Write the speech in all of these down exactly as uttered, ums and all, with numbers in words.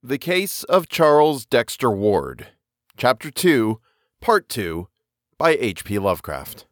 The Case of Charles Dexter Ward, Chapter two, Part two, by H P Lovecraft.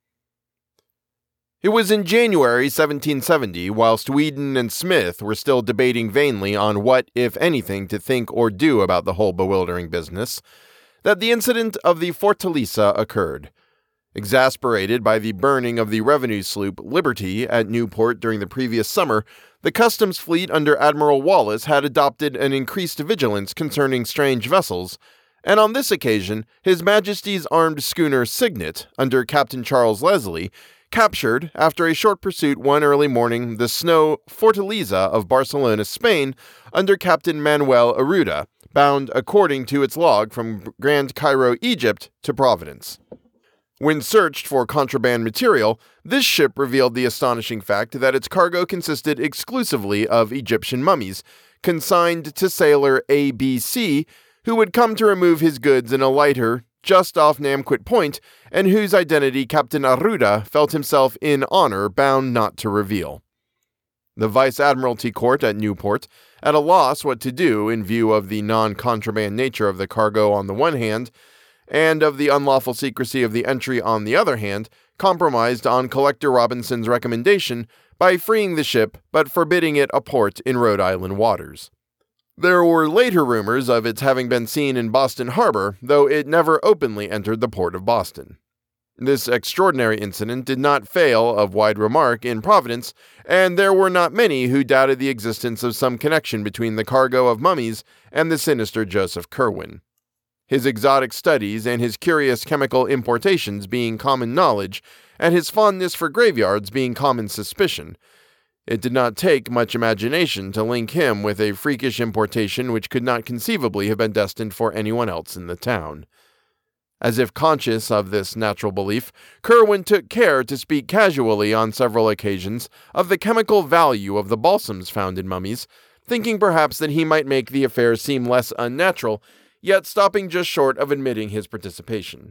It was in January seventeen seventy, whilst Weedon and Smith were still debating vainly on what, if anything, to think or do about the whole bewildering business, that the incident of the Fortaleza occurred. Exasperated by the burning of the revenue sloop Liberty at Newport during the previous summer, the customs fleet under Admiral Wallace had adopted an increased vigilance concerning strange vessels, and on this occasion, His Majesty's armed schooner Signet, under Captain Charles Leslie, captured, after a short pursuit one early morning, the snow Fortaleza of Barcelona, Spain, under Captain Manuel Arruda, bound, according to its log, from Grand Cairo, Egypt, to Providence. When searched for contraband material, this ship revealed the astonishing fact that its cargo consisted exclusively of Egyptian mummies, consigned to sailor A B C, who would come to remove his goods in a lighter just off Namquit Point, and whose identity Captain Arruda felt himself in honor bound not to reveal. The Vice Admiralty Court at Newport, at a loss what to do in view of the non-contraband nature of the cargo on the one hand, and of the unlawful secrecy of the entry on the other hand, compromised on Collector Robinson's recommendation by freeing the ship but forbidding it a port in Rhode Island waters. There were later rumors of its having been seen in Boston Harbor, though it never openly entered the port of Boston. This extraordinary incident did not fail of wide remark in Providence, and there were not many who doubted the existence of some connection between the cargo of mummies and the sinister Joseph Curwen. His exotic studies and his curious chemical importations being common knowledge, and his fondness for graveyards being common suspicion, it did not take much imagination to link him with a freakish importation which could not conceivably have been destined for anyone else in the town. As if conscious of this natural belief, Curwen took care to speak casually on several occasions of the chemical value of the balsams found in mummies, thinking perhaps that he might make the affair seem less unnatural, yet stopping just short of admitting his participation.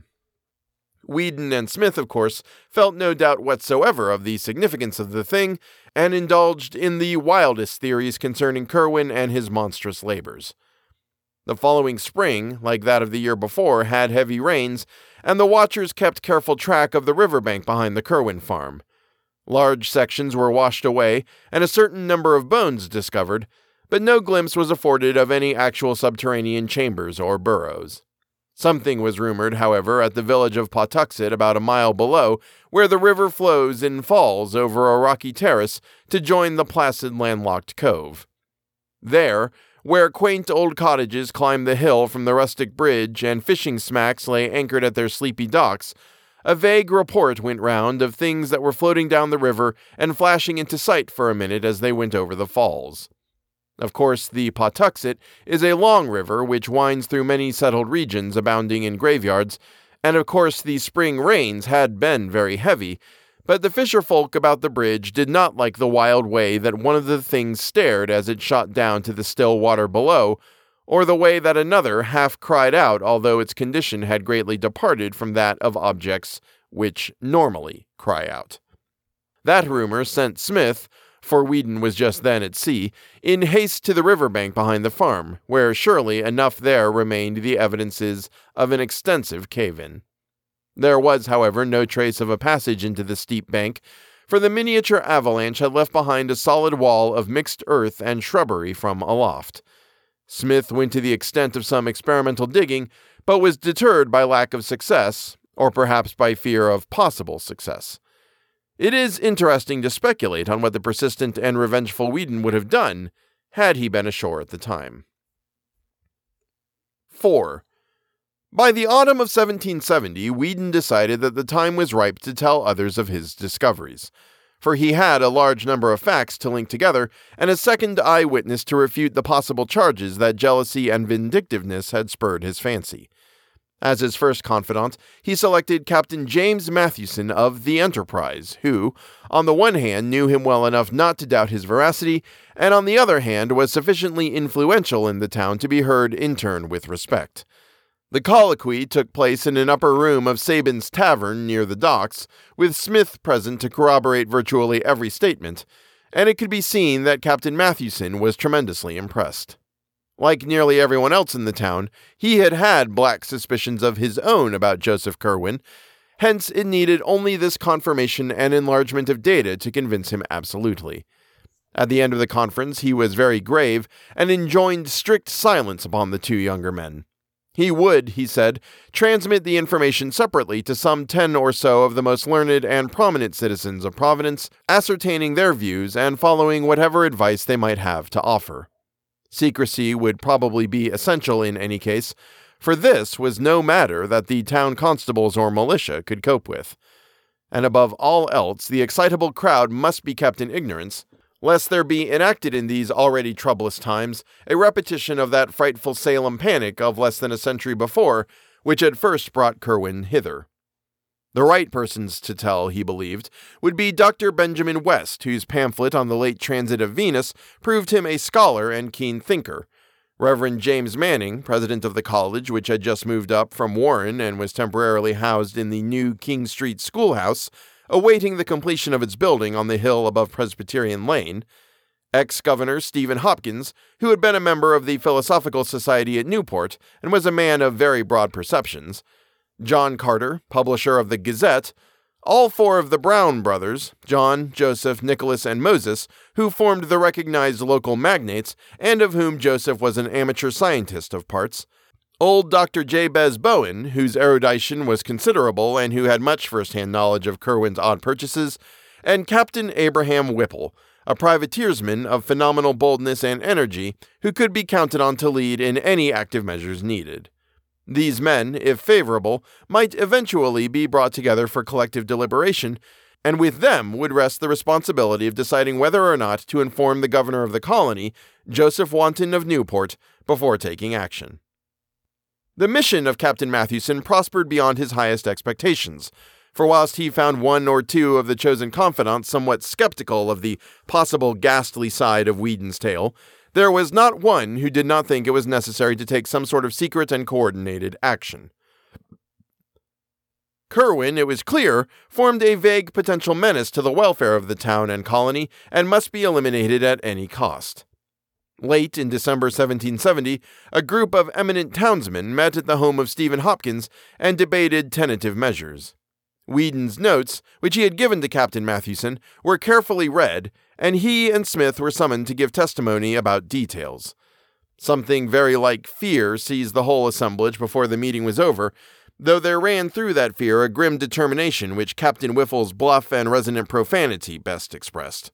Weedon and Smith, of course, felt no doubt whatsoever of the significance of the thing, and indulged in the wildest theories concerning Curwen and his monstrous labors. The following spring, like that of the year before, had heavy rains, and the watchers kept careful track of the riverbank behind the Curwen farm. Large sections were washed away, and a certain number of bones discovered, but no glimpse was afforded of any actual subterranean chambers or burrows. Something was rumored, however, at the village of Pawtuxet, about a mile below, where the river flows in falls over a rocky terrace to join the placid landlocked cove. There, where quaint old cottages climbed the hill from the rustic bridge and fishing smacks lay anchored at their sleepy docks, a vague report went round of things that were floating down the river and flashing into sight for a minute as they went over the falls. Of course, the Pawtuxet is a long river which winds through many settled regions abounding in graveyards, and of course the spring rains had been very heavy, but the fisher folk about the bridge did not like the wild way that one of the things stared as it shot down to the still water below, or the way that another half cried out although its condition had greatly departed from that of objects which normally cry out. That rumor sent Smith, for Weedon was just then at sea, in haste to the riverbank behind the farm, where surely enough there remained the evidences of an extensive cave-in. There was, however, no trace of a passage into the steep bank, for the miniature avalanche had left behind a solid wall of mixed earth and shrubbery from aloft. Smith went to the extent of some experimental digging, but was deterred by lack of success, or perhaps by fear of possible success. It is interesting to speculate on what the persistent and revengeful Weedon would have done had he been ashore at the time. four. By the autumn of seventeen seventy, Weedon decided that the time was ripe to tell others of his discoveries, for he had a large number of facts to link together and a second eyewitness to refute the possible charges that jealousy and vindictiveness had spurred his fancy. As his first confidant, he selected Captain James Mathewson of the Enterprise, who, on the one hand, knew him well enough not to doubt his veracity, and on the other hand, was sufficiently influential in the town to be heard in turn with respect. The colloquy took place in an upper room of Sabin's Tavern near the docks, with Smith present to corroborate virtually every statement, and it could be seen that Captain Mathewson was tremendously impressed. Like nearly everyone else in the town, he had had black suspicions of his own about Joseph Curwen, hence it needed only this confirmation and enlargement of data to convince him absolutely. At the end of the conference, he was very grave and enjoined strict silence upon the two younger men. He would, he said, transmit the information separately to some ten or so of the most learned and prominent citizens of Providence, ascertaining their views and following whatever advice they might have to offer. Secrecy would probably be essential in any case, for this was no matter that the town constables or militia could cope with. And above all else, the excitable crowd must be kept in ignorance, lest there be enacted in these already troublous times a repetition of that frightful Salem panic of less than a century before, which had first brought Curwen hither. The right persons to tell, he believed, would be Doctor Benjamin West, whose pamphlet on the late transit of Venus proved him a scholar and keen thinker, Reverend James Manning, president of the college, which had just moved up from Warren and was temporarily housed in the new King Street schoolhouse, awaiting the completion of its building on the hill above Presbyterian Lane, ex-governor Stephen Hopkins, who had been a member of the Philosophical Society at Newport and was a man of very broad perceptions, John Carter, publisher of the Gazette, all four of the Brown brothers, John, Joseph, Nicholas, and Moses, who formed the recognized local magnates, and of whom Joseph was an amateur scientist of parts, old Doctor Jabez Bowen, whose erudition was considerable and who had much first-hand knowledge of Curwen's odd purchases, and Captain Abraham Whipple, a privateersman of phenomenal boldness and energy, who could be counted on to lead in any active measures needed. These men, if favorable, might eventually be brought together for collective deliberation, and with them would rest the responsibility of deciding whether or not to inform the governor of the colony, Joseph Wanton of Newport, before taking action. The mission of Captain Mathewson prospered beyond his highest expectations, for whilst he found one or two of the chosen confidants somewhat skeptical of the possible ghastly side of Weedon's tale, there was not one who did not think it was necessary to take some sort of secret and coordinated action. Curwen, it was clear, formed a vague potential menace to the welfare of the town and colony and must be eliminated at any cost. Late in December seventeen seventy, a group of eminent townsmen met at the home of Stephen Hopkins and debated tentative measures. Weedon's notes, which he had given to Captain Mathewson, were carefully read, and he and Smith were summoned to give testimony about details. Something very like fear seized the whole assemblage before the meeting was over, though there ran through that fear a grim determination which Captain Whiffle's bluff and resonant profanity best expressed.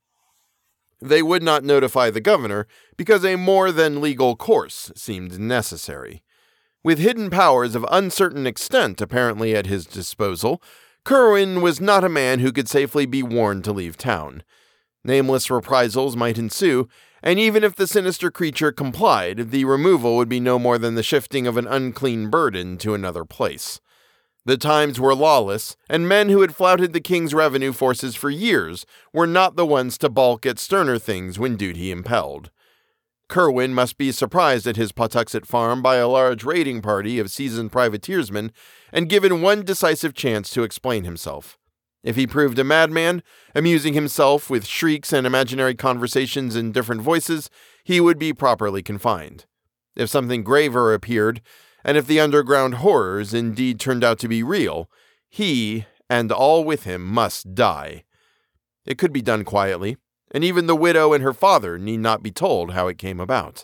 They would not notify the governor because a more than legal course seemed necessary. With hidden powers of uncertain extent apparently at his disposal, Curwen was not a man who could safely be warned to leave town. Nameless reprisals might ensue, and even if the sinister creature complied, the removal would be no more than the shifting of an unclean burden to another place. The times were lawless, and men who had flouted the king's revenue forces for years were not the ones to balk at sterner things when duty impelled. Curwen must be surprised at his Pawtuxet farm by a large raiding party of seasoned privateersmen and given one decisive chance to explain himself. If he proved a madman, amusing himself with shrieks and imaginary conversations in different voices, he would be properly confined. If something graver appeared, and if the underground horrors indeed turned out to be real, he, and all with him, must die. It could be done quietly, and even the widow and her father need not be told how it came about.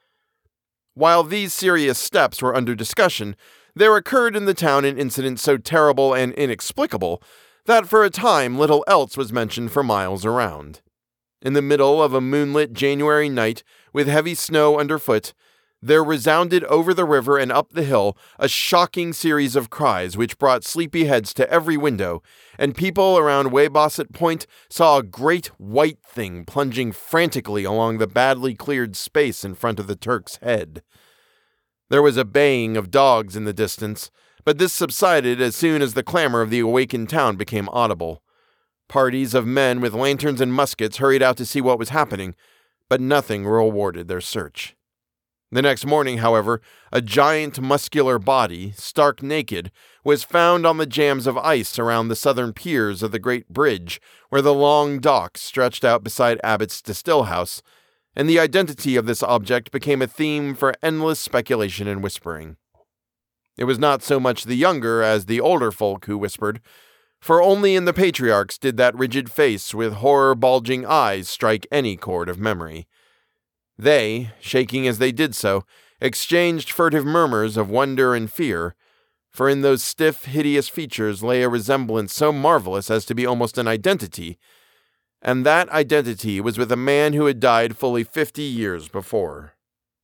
While these serious steps were under discussion, there occurred in the town an incident so terrible and inexplicable that for a time little else was mentioned for miles around. In the middle of a moonlit January night, with heavy snow underfoot, there resounded over the river and up the hill a shocking series of cries which brought sleepy heads to every window, and people around Weybosset Point saw a great white thing plunging frantically along the badly cleared space in front of the Turk's head. There was a baying of dogs in the distance, but this subsided as soon as the clamor of the awakened town became audible. Parties of men with lanterns and muskets hurried out to see what was happening, but nothing rewarded their search. The next morning, however, a giant muscular body, stark naked, was found on the jams of ice around the southern piers of the great bridge, where the long dock stretched out beside Abbott's Distill House, and the identity of this object became a theme for endless speculation and whispering. It was not so much the younger as the older folk who whispered, for only in the patriarchs did that rigid face with horror-bulging eyes strike any chord of memory. They, shaking as they did so, exchanged furtive murmurs of wonder and fear, for in those stiff, hideous features lay a resemblance so marvelous as to be almost an identity, and that identity was with a man who had died fully fifty years before.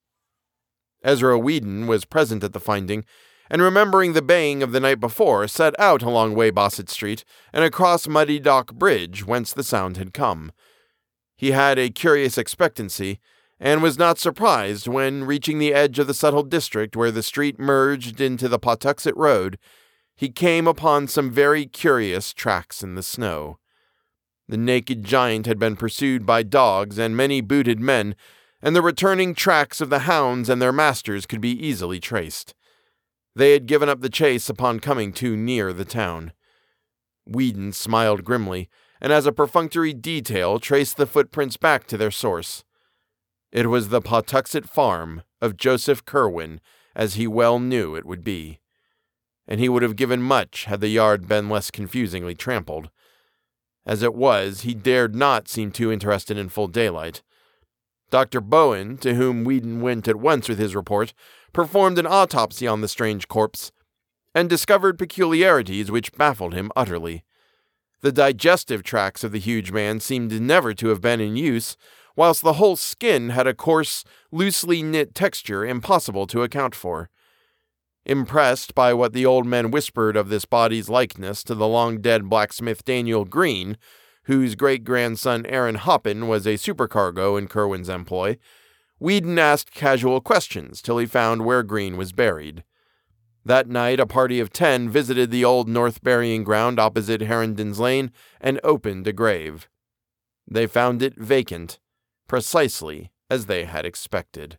Ezra Whedon was present at the finding, and remembering the baying of the night before, set out along Weybosset Street and across Muddy Dock Bridge, whence the sound had come. He had a curious expectancy, and was not surprised when, reaching the edge of the settled district where the street merged into the Pawtuxet Road, he came upon some very curious tracks in the snow. The naked giant had been pursued by dogs and many booted men, and the returning tracks of the hounds and their masters could be easily traced. They had given up the chase upon coming too near the town. Whedon smiled grimly, and as a perfunctory detail traced the footprints back to their source. It was the Pawtuxet farm of Joseph Curwen, as he well knew it would be. And he would have given much had the yard been less confusingly trampled. As it was, he dared not seem too interested in full daylight. Doctor Bowen, to whom Whedon went at once with his report, performed an autopsy on the strange corpse, and discovered peculiarities which baffled him utterly. The digestive tracts of the huge man seemed never to have been in use, whilst the whole skin had a coarse, loosely knit texture impossible to account for. Impressed by what the old men whispered of this body's likeness to the long-dead blacksmith Daniel Green, whose great-grandson Aaron Hoppin was a supercargo in Curwen's employ, Whedon asked casual questions till he found where Green was buried. That night a party of ten visited the old North burying ground opposite Herndon's Lane and opened a grave. They found it vacant, precisely as they had expected.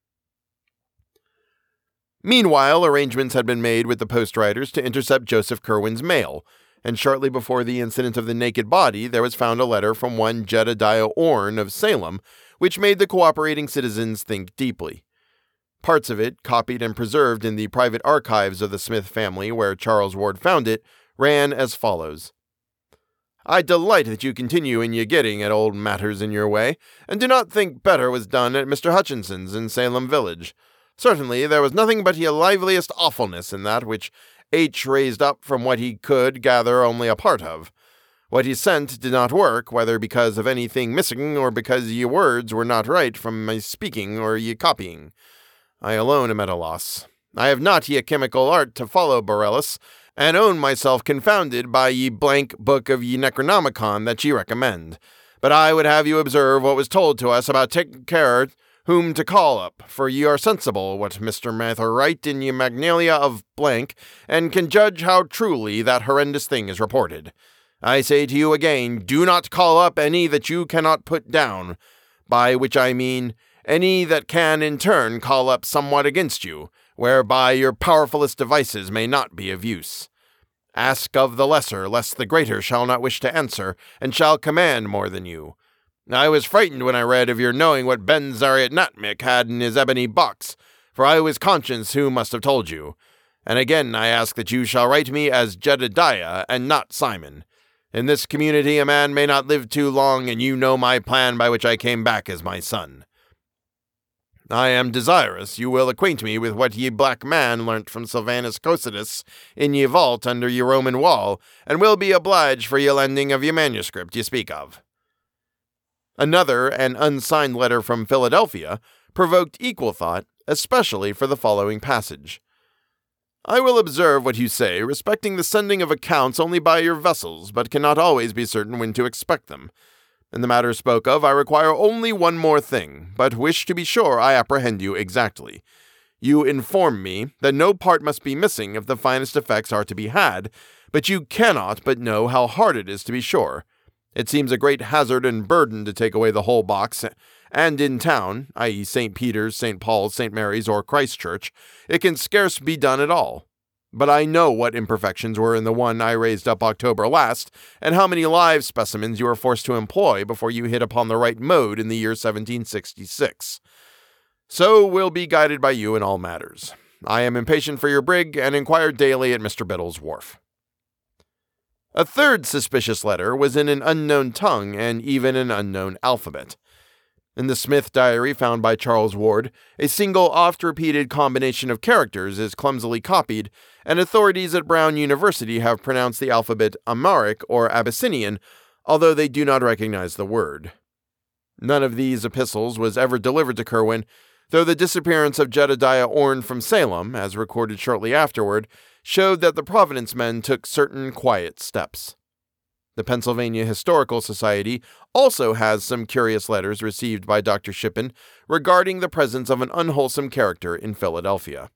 Meanwhile, arrangements had been made with the post-riders to intercept Joseph Curwen's mail, and shortly before the incident of the naked body, there was found a letter from one Jedediah Orne of Salem, which made the cooperating citizens think deeply. Parts of it, copied and preserved in the private archives of the Smith family where Charles Ward found it, ran as follows. I delight that you continue in your getting at old matters in your way, and do not think better was done at Mister Hutchinson's in Salem village. Certainly there was nothing but your liveliest awfulness in that which H raised up from what he could gather only a part of. What he sent did not work, whether because of anything missing or because ye words were not right from my speaking or ye copying. I alone am at a loss. I have not ye chemical art to follow Borellus, and own myself confounded by ye blank book of ye Necronomicon that ye recommend. But I would have you observe what was told to us about taking care whom to call up, for ye are sensible what Mister Mather write in ye Magnalia of blank, and can judge how truly that horrendous thing is reported. I say to you again, do not call up any that you cannot put down, by which I mean any that can in turn call up somewhat against you, whereby your powerfulest devices may not be of use. Ask of the lesser, lest the greater shall not wish to answer, and shall command more than you. I was frightened when I read of your knowing what Ben Zariatnatmik had in his ebony box, for I was conscious who must have told you. And again I ask that you shall write me as Jedediah, and not Simon. In this community a man may not live too long, and you know my plan by which I came back as my son. I am desirous you will acquaint me with what ye black man learnt from Sylvanus Cocytus in ye vault under ye Roman wall, and will be obliged for ye lending of ye manuscript ye speak of. Another, an unsigned letter from Philadelphia, provoked equal thought, especially for the following passage. I will observe what you say respecting the sending of accounts only by your vessels, but cannot always be certain when to expect them. In the matter spoke of, I require only one more thing, but wish to be sure I apprehend you exactly. You inform me that no part must be missing if the finest effects are to be had, but you cannot but know how hard it is to be sure. It seems a great hazard and burden to take away the whole box, and in town, that is Saint Peter's, Saint Paul's, Saint Mary's, or Christ Church, it can scarce be done at all. But I know what imperfections were in the one I raised up October last, and how many live specimens you were forced to employ before you hit upon the right mode in the year seventeen sixty-six. So we'll be guided by you in all matters. I am impatient for your brig, and inquire daily at Mister Biddle's wharf." A third suspicious letter was in an unknown tongue and even an unknown alphabet. In the Smith diary found by Charles Ward, a single oft-repeated combination of characters is clumsily copied, and authorities at Brown University have pronounced the alphabet Amharic or Abyssinian, although they do not recognize the word. None of these epistles was ever delivered to Curwen, though the disappearance of Jedediah Orne from Salem, as recorded shortly afterward, showed that the Providence men took certain quiet steps. The Pennsylvania Historical Society also has some curious letters received by Doctor Shippen regarding the presence of an unwholesome character in Philadelphia.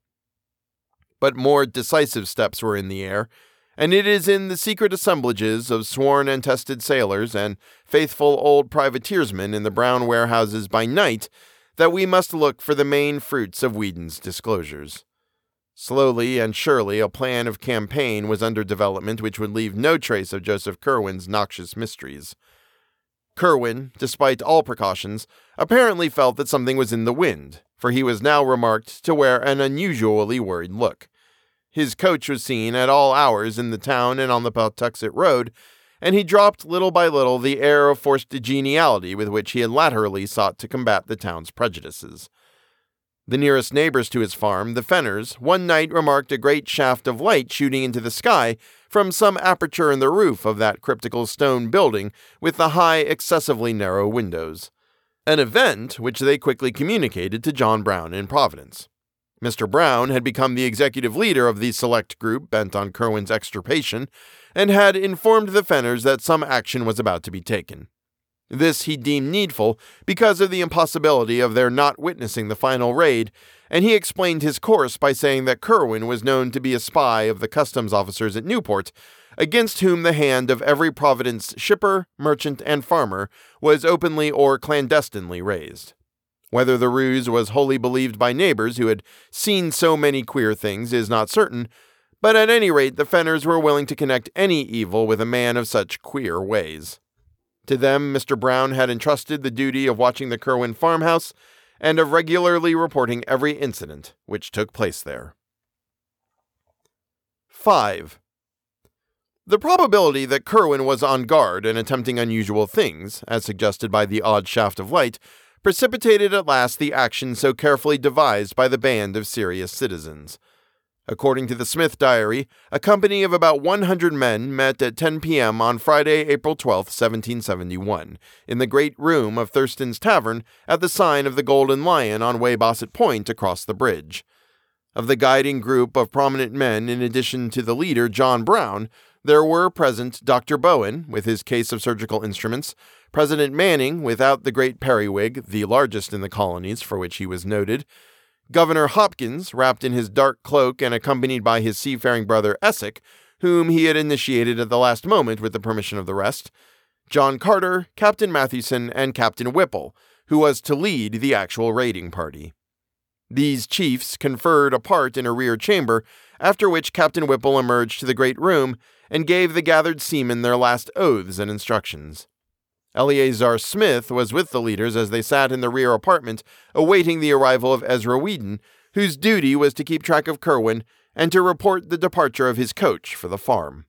But more decisive steps were in the air, and it is in the secret assemblages of sworn and tested sailors and faithful old privateersmen in the Brown warehouses by night that we must look for the main fruits of Weedon's disclosures. Slowly and surely a plan of campaign was under development which would leave no trace of Joseph Curwen's noxious mysteries. Curwen, despite all precautions, apparently felt that something was in the wind, for he was now remarked to wear an unusually worried look. His coach was seen at all hours in the town and on the Pawtuxet Road, and he dropped little by little the air of forced geniality with which he had latterly sought to combat the town's prejudices. The nearest neighbors to his farm, the Fenners, one night remarked a great shaft of light shooting into the sky from some aperture in the roof of that cryptical stone building with the high, excessively narrow windows. An event which they quickly communicated to John Brown in Providence. Mister Brown had become the executive leader of the select group bent on Curwen's extirpation, and had informed the Fenners that some action was about to be taken. This he deemed needful because of the impossibility of their not witnessing the final raid, and he explained his course by saying that Curwen was known to be a spy of the customs officers at Newport, against whom the hand of every Providence shipper, merchant, and farmer was openly or clandestinely raised. Whether the ruse was wholly believed by neighbors who had seen so many queer things is not certain, but at any rate the Fenners were willing to connect any evil with a man of such queer ways. To them, Mister Brown had entrusted the duty of watching the Curwen farmhouse and of regularly reporting every incident which took place there. five. The probability that Curwen was on guard and attempting unusual things, as suggested by the odd shaft of light, precipitated at last the action so carefully devised by the band of serious citizens. According to the Smith diary, a company of about one hundred men met at ten p.m. on Friday, April twelfth, seventeen seventy-one, in the great room of Thurston's Tavern at the sign of the Golden Lion on Weybosset Point across the bridge. Of the guiding group of prominent men, in addition to the leader, John Brown, there were present Doctor Bowen, with his case of surgical instruments, President Manning, without the great periwig, the largest in the colonies for which he was noted, Governor Hopkins, wrapped in his dark cloak and accompanied by his seafaring brother Essex, whom he had initiated at the last moment with the permission of the rest, John Carter, Captain Mathewson, and Captain Whipple, who was to lead the actual raiding party. These chiefs conferred apart in a rear chamber, after which Captain Whipple emerged to the great room and gave the gathered seamen their last oaths and instructions. Eleazar Smith was with the leaders as they sat in the rear apartment, awaiting the arrival of Ezra Weedon, whose duty was to keep track of Curwen and to report the departure of his coach for the farm.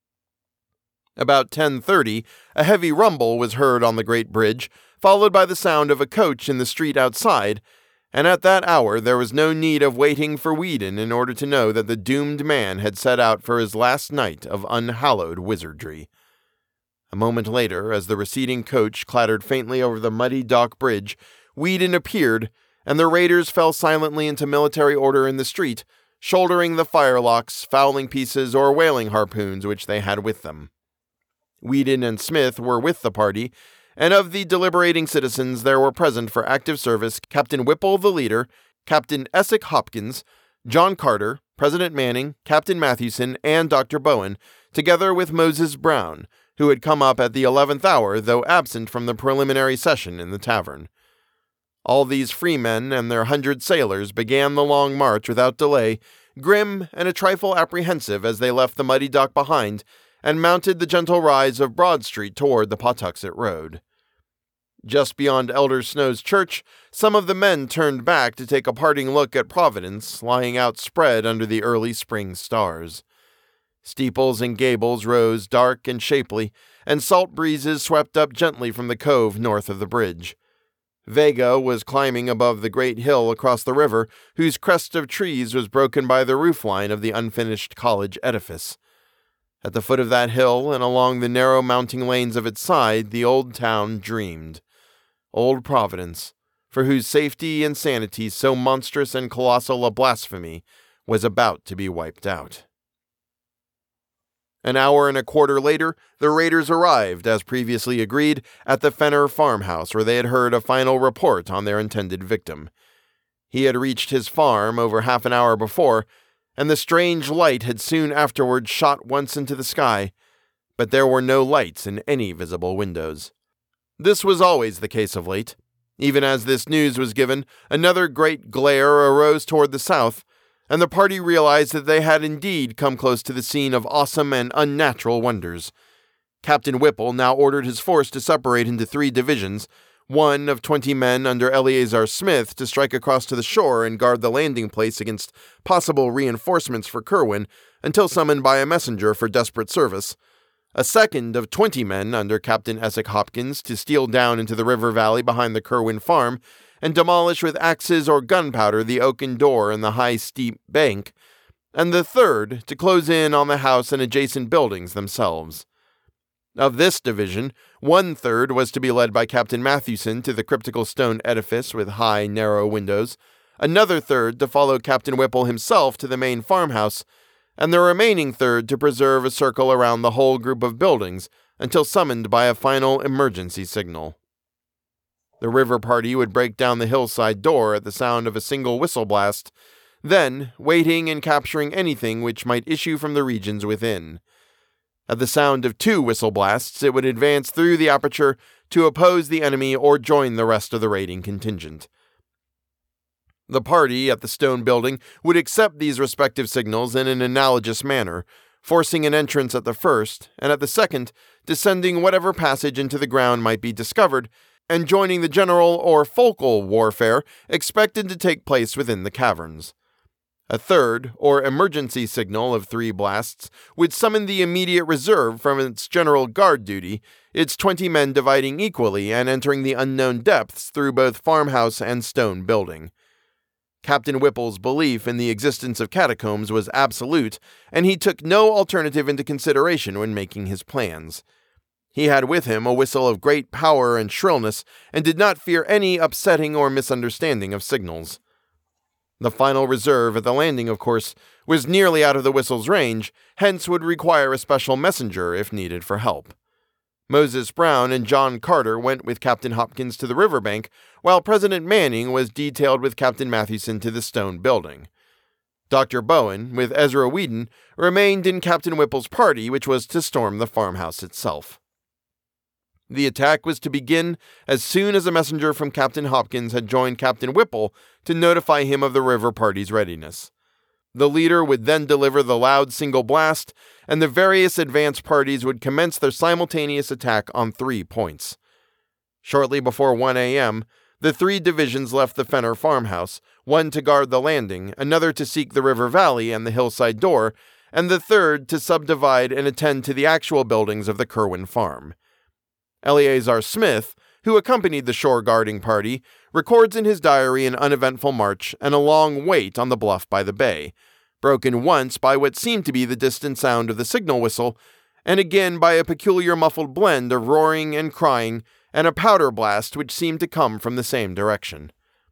About ten thirty, a heavy rumble was heard on the great bridge, followed by the sound of a coach in the street outside, and at that hour there was no need of waiting for Weedon in order to know that the doomed man had set out for his last night of unhallowed wizardry. A moment later, as the receding coach clattered faintly over the muddy dock bridge, Weedon appeared, and the raiders fell silently into military order in the street, shouldering the firelocks, fowling pieces, or whaling harpoons which they had with them. Weedon and Smith were with the party, and of the deliberating citizens there were present for active service Captain Whipple the leader, Captain Essex Hopkins, John Carter, President Manning, Captain Mathewson, and Doctor Bowen, together with Moses Brown, who had come up at the eleventh hour, though absent from the preliminary session in the tavern. All these freemen and their hundred sailors began the long march without delay, grim and a trifle apprehensive as they left the muddy dock behind and mounted the gentle rise of Broad Street toward the Pawtuxet Road. Just beyond Elder Snow's church, some of the men turned back to take a parting look at Providence lying outspread under the early spring stars. Steeples and gables rose dark and shapely, and salt breezes swept up gently from the cove north of the bridge. Vega was climbing above the great hill across the river, whose crest of trees was broken by the roofline of the unfinished college edifice. At the foot of that hill and along the narrow mounting lanes of its side, the old town dreamed. Old Providence, for whose safety and sanity so monstrous and colossal a blasphemy was about to be wiped out. An hour and a quarter later, the raiders arrived, as previously agreed, at the Fenner farmhouse where they had heard a final report on their intended victim. He had reached his farm over half an hour before, and the strange light had soon afterward shot once into the sky, but there were no lights in any visible windows. This was always the case of late. Even as this news was given, another great glare arose toward the south, and the party realized that they had indeed come close to the scene of awesome and unnatural wonders. Captain Whipple now ordered his force to separate into three divisions, one of twenty men under Eleazar Smith to strike across to the shore and guard the landing place against possible reinforcements for Kerwin until summoned by a messenger for desperate service, a second of twenty men under Captain Essex Hopkins to steal down into the river valley behind the Kerwin farm and demolish with axes or gunpowder the oaken door and the high steep bank, and the third to close in on the house and adjacent buildings themselves. Of this division, one-third was to be led by Captain Mathewson to the cryptical stone edifice with high, narrow windows, another third to follow Captain Whipple himself to the main farmhouse, and the remaining third to preserve a circle around the whole group of buildings until summoned by a final emergency signal. The river party would break down the hillside door at the sound of a single whistle blast, then waiting and capturing anything which might issue from the regions within. At the sound of two whistle blasts, it would advance through the aperture to oppose the enemy or join the rest of the raiding contingent. The party at the stone building would accept these respective signals in an analogous manner, forcing an entrance at the first, and at the second, descending whatever passage into the ground might be discovered, and joining the general or focal warfare expected to take place within the caverns. A third, or emergency signal of three blasts, would summon the immediate reserve from its general guard duty, its twenty men dividing equally and entering the unknown depths through both farmhouse and stone building. Captain Whipple's belief in the existence of catacombs was absolute, and he took no alternative into consideration when making his plans. He had with him a whistle of great power and shrillness, and did not fear any upsetting or misunderstanding of signals. The final reserve at the landing, of course, was nearly out of the whistle's range, hence would require a special messenger if needed for help. Moses Brown and John Carter went with Captain Hopkins to the riverbank, while President Manning was detailed with Captain Mathewson to the stone building. Doctor Bowen, with Ezra Whedon, remained in Captain Whipple's party, which was to storm the farmhouse itself. The attack was to begin as soon as a messenger from Captain Hopkins had joined Captain Whipple to notify him of the river party's readiness. The leader would then deliver the loud single blast, and the various advance parties would commence their simultaneous attack on three points. Shortly before one a.m., the three divisions left the Fenner farmhouse, one to guard the landing, another to seek the river valley and the hillside door, and the third to subdivide and attend to the actual buildings of the Kerwin farm. Eleazar Smith, who accompanied the shore-guarding party, records in his diary an uneventful march and a long wait on the bluff by the bay, broken once by what seemed to be the distant sound of the signal whistle, and again by a peculiar muffled blend of roaring and crying and a powder blast which seemed to come from the same direction.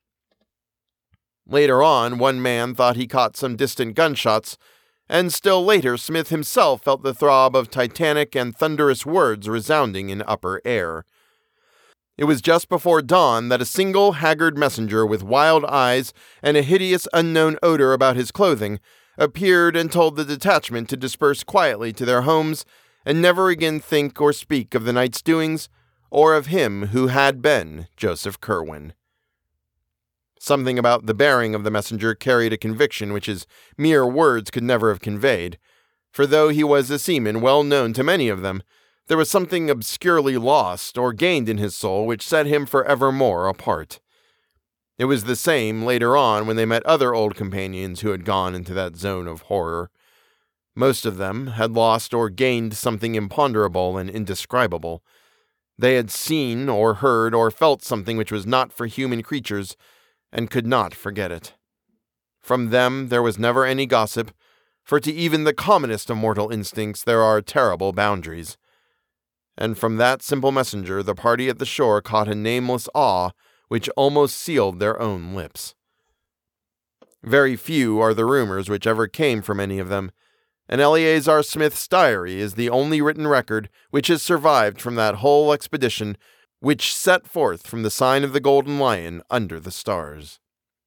Later on, one man thought he caught some distant gunshots, and still later Smith himself felt the throb of titanic and thunderous words resounding in upper air. It was just before dawn that a single haggard messenger with wild eyes and a hideous unknown odor about his clothing appeared and told the detachment to disperse quietly to their homes and never again think or speak of the night's doings or of him who had been Joseph Kerwin. Something about the bearing of the messenger carried a conviction which his mere words could never have conveyed, for though he was a seaman well known to many of them, there was something obscurely lost or gained in his soul which set him for evermore apart. It was the same later on when they met other old companions who had gone into that zone of horror. Most of them had lost or gained something imponderable and indescribable. They had seen or heard or felt something which was not for human creatures, and could not forget it. From them there was never any gossip, for to even the commonest of mortal instincts there are terrible boundaries. And from that simple messenger the party at the shore caught a nameless awe which almost sealed their own lips. Very few are the rumors which ever came from any of them, and Eleazar Smith's diary is the only written record which has survived from that whole expedition which set forth from the sign of the Golden Lion under the stars.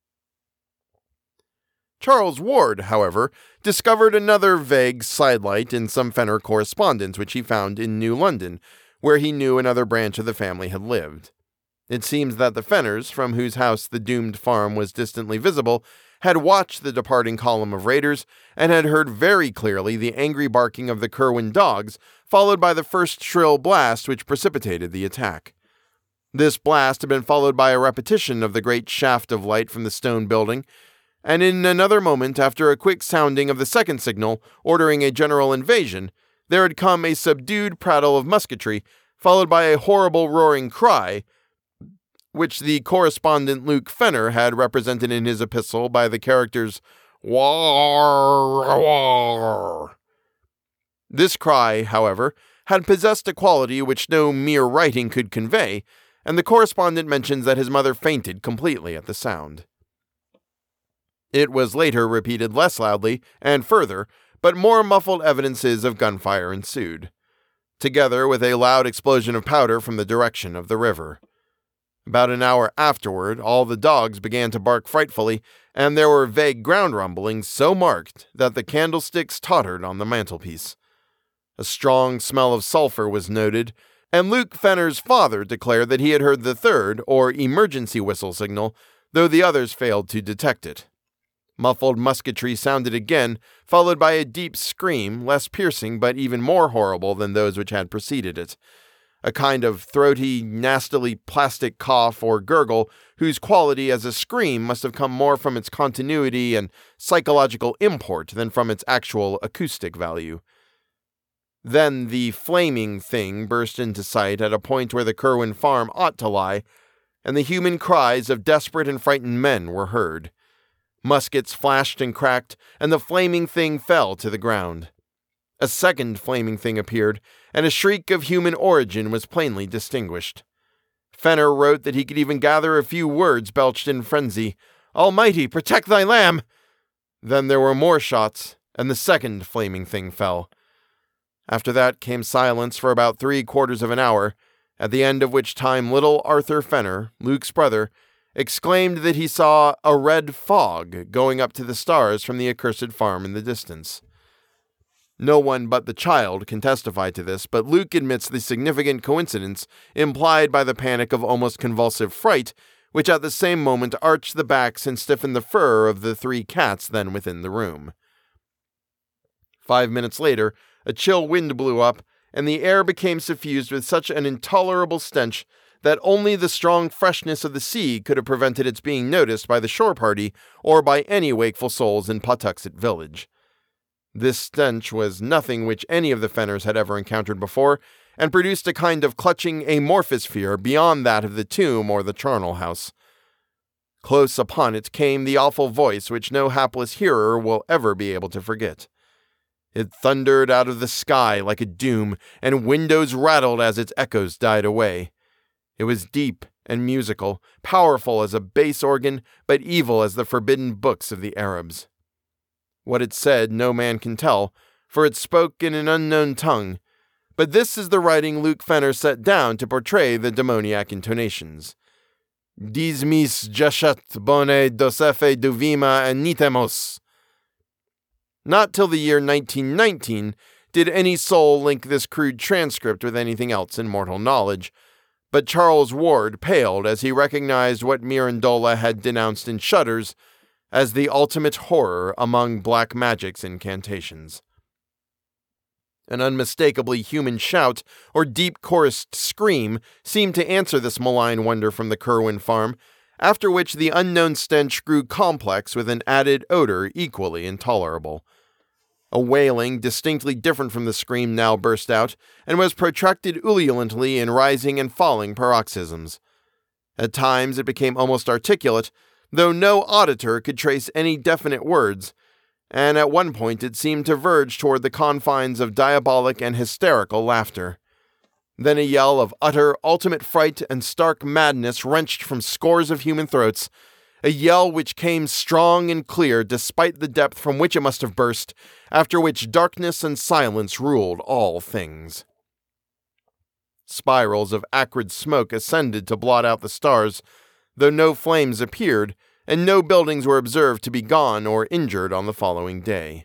Charles Ward, however, discovered another vague sidelight in some Fenner correspondence which he found in New London, where he knew another branch of the family had lived. It seems that the Fenners, from whose house the doomed farm was distantly visible, had watched the departing column of raiders, and had heard very clearly the angry barking of the Curwen dogs, followed by the first shrill blast which precipitated the attack. This blast had been followed by a repetition of the great shaft of light from the stone building, and in another moment, after a quick sounding of the second signal, ordering a general invasion, there had come a subdued prattle of musketry, followed by a horrible roaring cry, which the correspondent Luke Fenner had represented in his epistle by the characters "war, war." This cry, however, had possessed a quality which no mere writing could convey, and the correspondent mentions that his mother fainted completely at the sound. It was later repeated less loudly and further, but more muffled evidences of gunfire ensued, together with a loud explosion of powder from the direction of the river. About an hour afterward, all the dogs began to bark frightfully, and there were vague ground rumblings so marked that the candlesticks tottered on the mantelpiece. A strong smell of sulphur was noted, and Luke Fenner's father declared that he had heard the third, or emergency whistle signal, though the others failed to detect it. Muffled musketry sounded again, followed by a deep scream, less piercing but even more horrible than those which had preceded it. A kind of throaty, nastily plastic cough or gurgle, whose quality as a scream must have come more from its continuity and psychological import than from its actual acoustic value. Then the flaming thing burst into sight at a point where the Curwen farm ought to lie, and the human cries of desperate and frightened men were heard. Muskets flashed and cracked, and the flaming thing fell to the ground. A second flaming thing appeared, and a shriek of human origin was plainly distinguished. Fenner wrote that he could even gather a few words belched in frenzy. "Almighty, protect thy lamb!" Then there were more shots, and the second flaming thing fell. After that came silence for about three quarters of an hour, at the end of which time little Arthur Fenner, Luke's brother, exclaimed that he saw a red fog going up to the stars from the accursed farm in the distance. No one but the child can testify to this, but Luke admits the significant coincidence implied by the panic of almost convulsive fright, which at the same moment arched the backs and stiffened the fur of the three cats then within the room. Five minutes later, a chill wind blew up, and the air became suffused with such an intolerable stench that only the strong freshness of the sea could have prevented its being noticed by the shore party or by any wakeful souls in Pawtuxet village. This stench was nothing which any of the Fenners had ever encountered before, and produced a kind of clutching amorphous fear beyond that of the tomb or the charnel house. Close upon it came the awful voice which no hapless hearer will ever be able to forget. It thundered out of the sky like a doom, and windows rattled as its echoes died away. It was deep and musical, powerful as a bass organ, but evil as the forbidden books of the Arabs. What it said no man can tell, for it spoke in an unknown tongue, but this is the writing Luke Fenner set down to portray the demoniac intonations. Dis mis jachat bone dosefe duvima anitemos. Not till the year nineteen nineteen did any soul link this crude transcript with anything else in mortal knowledge, But Charles Ward paled as he recognized what Mirandola had denounced in Shudders as the ultimate horror among black magic's incantations. An unmistakably human shout or deep chorused scream seemed to answer this malign wonder from the Kerwin farm, after which the unknown stench grew complex with an added odor equally intolerable. A wailing, distinctly different from the scream, now burst out, and was protracted ululently in rising and falling paroxysms. At times it became almost articulate, though no auditor could trace any definite words, and at one point it seemed to verge toward the confines of diabolic and hysterical laughter. Then a yell of utter, ultimate fright and stark madness wrenched from scores of human throats, a yell which came strong and clear despite the depth from which it must have burst, after which darkness and silence ruled all things. Spirals of acrid smoke ascended to blot out the stars, though no flames appeared, and no buildings were observed to be gone or injured on the following day.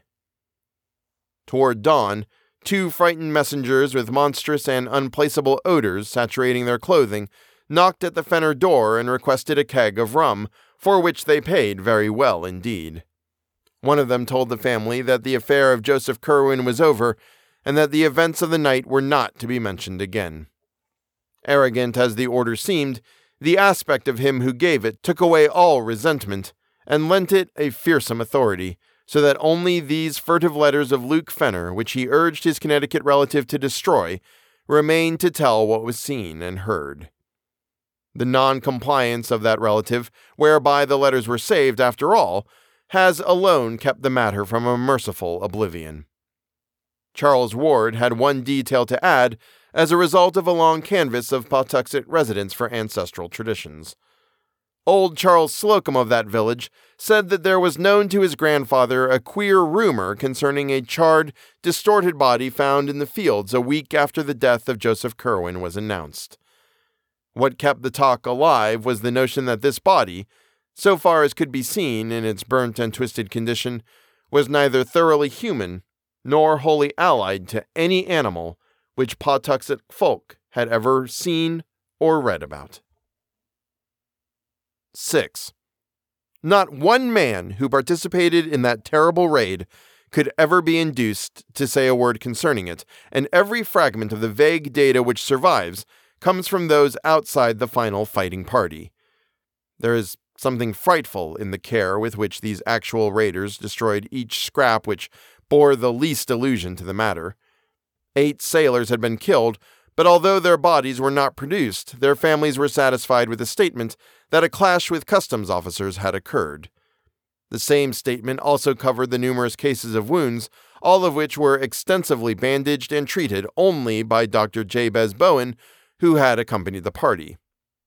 Toward dawn, two frightened messengers with monstrous and unplaceable odors saturating their clothing knocked at the Fenner door and requested a keg of rum, for which they paid very well indeed. One of them told the family that the affair of Joseph Kerwin was over, and that the events of the night were not to be mentioned again. Arrogant as the order seemed, the aspect of him who gave it took away all resentment, and lent it a fearsome authority, so that only these furtive letters of Luke Fenner, which he urged his Connecticut relative to destroy, remained to tell what was seen and heard. The non-compliance of that relative, whereby the letters were saved after all, has alone kept the matter from a merciful oblivion. Charles Ward had one detail to add as a result of a long canvass of Pawtuxet residents for ancestral traditions. Old Charles Slocum of that village said that there was known to his grandfather a queer rumor concerning a charred, distorted body found in the fields a week after the death of Joseph Kerwin was announced. What kept the talk alive was the notion that this body, so far as could be seen in its burnt and twisted condition, was neither thoroughly human nor wholly allied to any animal which Pawtuxet folk had ever seen or read about. six. Not one man who participated in that terrible raid could ever be induced to say a word concerning it, and every fragment of the vague data which survives comes from those outside the final fighting party. There is something frightful in the care with which these actual raiders destroyed each scrap which bore the least allusion to the matter. Eight sailors had been killed, but although their bodies were not produced, their families were satisfied with the statement that a clash with customs officers had occurred. The same statement also covered the numerous cases of wounds, all of which were extensively bandaged and treated only by Doctor Jabez Bowen, who had accompanied the party.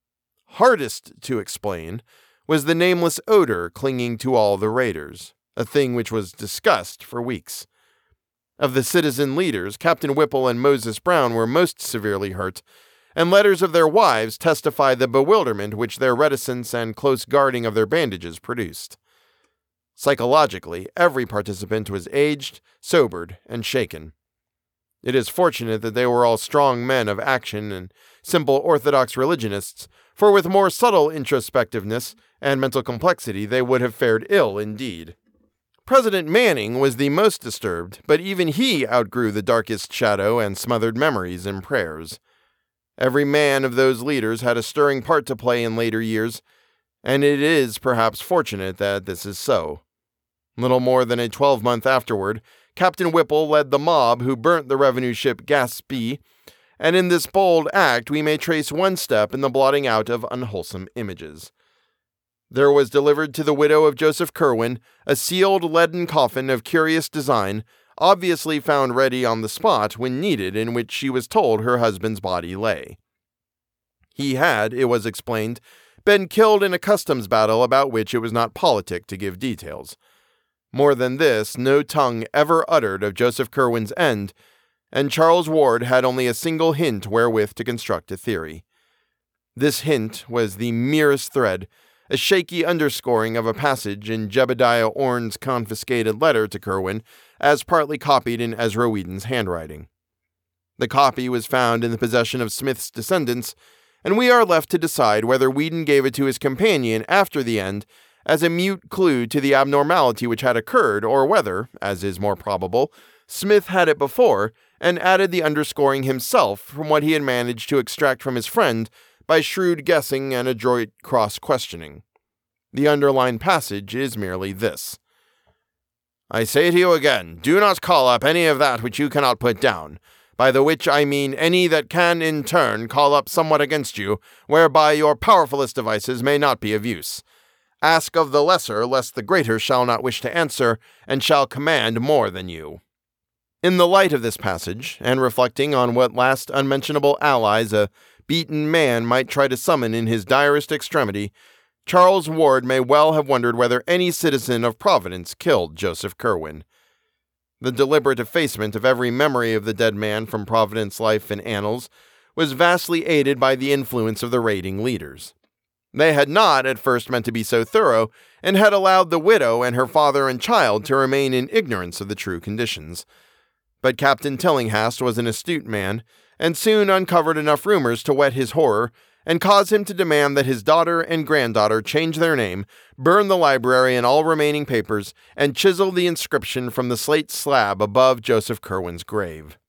Hardest to explain was the nameless odor clinging to all the raiders, a thing which was discussed for weeks. Of the citizen leaders, Captain Whipple and Moses Brown were most severely hurt, and letters of their wives testify the bewilderment which their reticence and close guarding of their bandages produced. Psychologically, every participant was aged, sobered, and shaken. It is fortunate that they were all strong men of action and simple orthodox religionists, for with more subtle introspectiveness and mental complexity they would have fared ill indeed. President Manning was the most disturbed, but even he outgrew the darkest shadow and smothered memories and prayers. Every man of those leaders had a stirring part to play in later years, and it is perhaps fortunate that this is so. Little more than a twelvemonth afterward, Captain Whipple led the mob who burnt the revenue ship Gaspee, and in this bold act we may trace one step in the blotting out of unwholesome images. There was delivered to the widow of Joseph Kerwin a sealed leaden coffin of curious design, obviously found ready on the spot when needed, in which she was told her husband's body lay. He had, it was explained, been killed in a customs battle about which it was not politic to give details. More than this, no tongue ever uttered of Joseph Kerwin's end, and Charles Ward had only a single hint wherewith to construct a theory. This hint was the merest thread, a shaky underscoring of a passage in Jebediah Orne's confiscated letter to Kerwin, as partly copied in Ezra Whedon's handwriting. The copy was found in the possession of Smith's descendants, and we are left to decide whether Whedon gave it to his companion after the end as a mute clue to the abnormality which had occurred, or whether, as is more probable, Smith had it before and added the underscoring himself from what he had managed to extract from his friend by shrewd guessing and adroit cross-questioning. The underlined passage is merely this: I say to you again, do not call up any of that which you cannot put down, by the which I mean any that can in turn call up somewhat against you, whereby your powerfulest devices may not be of use. Ask of the lesser, lest the greater shall not wish to answer, and shall command more than you. In the light of this passage, and reflecting on what last unmentionable allies a beaten man might try to summon in his direst extremity, Charles Ward may well have wondered whether any citizen of Providence killed Joseph Curwen. The deliberate effacement of every memory of the dead man from Providence life and annals was vastly aided by the influence of the raiding leaders. They had not at first meant to be so thorough, and had allowed the widow and her father and child to remain in ignorance of the true conditions. But Captain Tillinghast was an astute man, and soon uncovered enough rumors to whet his horror, and cause him to demand that his daughter and granddaughter change their name, burn the library and all remaining papers, and chisel the inscription from the slate slab above Joseph Curwen's grave.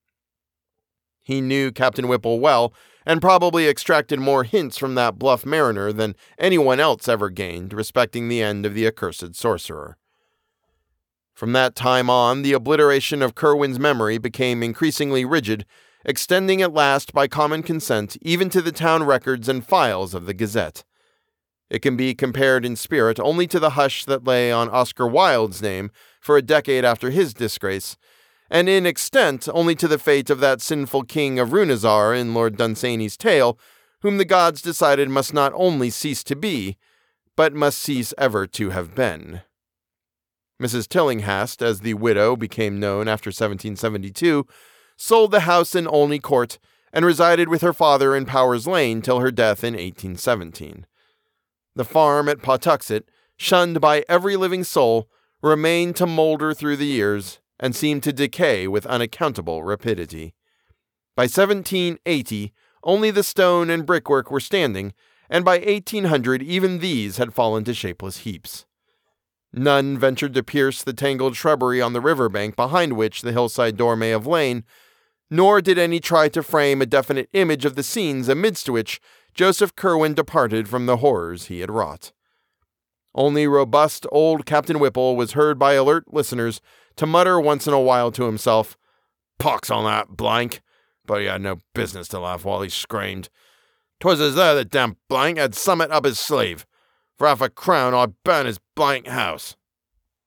He knew Captain Whipple well, and probably extracted more hints from that bluff mariner than anyone else ever gained respecting the end of the accursed sorcerer. From that time on, the obliteration of Curwen's memory became increasingly rigid, extending at last by common consent even to the town records and files of the Gazette. It can be compared in spirit only to the hush that lay on Oscar Wilde's name for a decade after his disgrace, and in extent only to the fate of that sinful king of Runazar in Lord Dunsany's tale, whom the gods decided must not only cease to be, but must cease ever to have been. Missus Tillinghast, as the widow became known after seventeen seventy-two, sold the house in Olney Court, and resided with her father in Powers Lane till her death in eighteen seventeen. The farm at Pawtuxet, shunned by every living soul, remained to moulder through the years, and seemed to decay with unaccountable rapidity. By seventeen eighty, only the stone and brickwork were standing, and by eighteen hundred even these had fallen to shapeless heaps. None ventured to pierce the tangled shrubbery on the river bank behind which the hillside door may have lain, nor did any try to frame a definite image of the scenes amidst which Joseph Curwen departed from the horrors he had wrought. Only robust old Captain Whipple was heard by alert listeners to mutter once in a while to himself, "Pox on that blank!" But he had no business to laugh while he screamed. "'Twas as though the damn blank had summat up his sleeve. For half a crown I'd burn his blank house."